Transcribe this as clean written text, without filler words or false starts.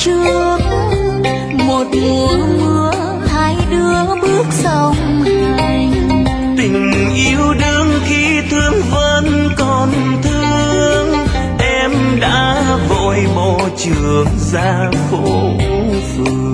trước. Một mùa mưa hai đứa bước song hành. Tình yêu đương khi thương vẫn còn thương, em đã vội bỏ trường ra phố phường.